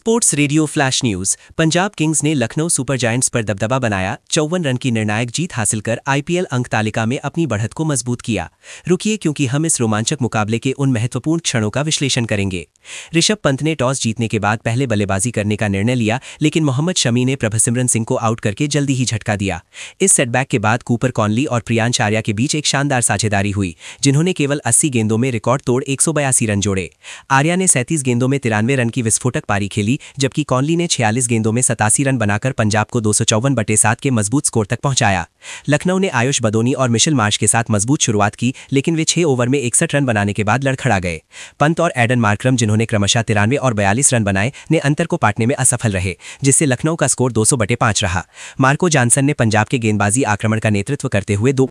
Sports radio flash news. Punjab kings ने Lucknow super giants पर दबदबा बनाया। 54 रन की निर्णायक जीत हासिल कर आईपीएल अंक तालिका में अपनी बढ़त को मजबूत किया। रुकिए, क्योंकि हम इस रोमांचक मुकाबले के उन महत्वपूर्ण क्षणों का विश्लेषण करेंगे। ऋषभ पंत ने टॉस जीतने के बाद पहले बल्लेबाजी करने का निर्णय लिया, लेकिन मोहम्मद शमी ने प्रभसिमरन सिंह को आउट करके जल्दी ही झटका दिया। इस सेटबैक के बाद कूपर कॉनली और प्रियांश आर्या के बीच एक शानदार साझेदारी हुई, जिन्होंने केवल 80 गेंदों में रिकॉर्ड तोड़ 182 रन जोड़े। आर्या ने 37 गेंदों में 93 रन की विस्फोटक पारी खेली, जबकि कॉनली ने 46 गेंदों में 87 रन बनाकर पंजाब को 254/7 के मजबूत स्कोर तक पहुंचाया। लखनऊ ने आयुष बदोनी और मिशेल मार्श के साथ मजबूत शुरुआत की, लेकिन वे 6 ओवर में 61 रन बनाने के बाद लड़खड़ा गए। पंत और एडन मार्करम, जिन्होंने क्रमशः 93 और 42 रन बनाए, ने अंतर को पाटने में असफल रहे, जिससे लखनऊ का स्कोर 200/5 रहा। मार्को जानसन ने पंजाब के गेंदबाजी आक्रमण का नेतृत्व करते हुए 2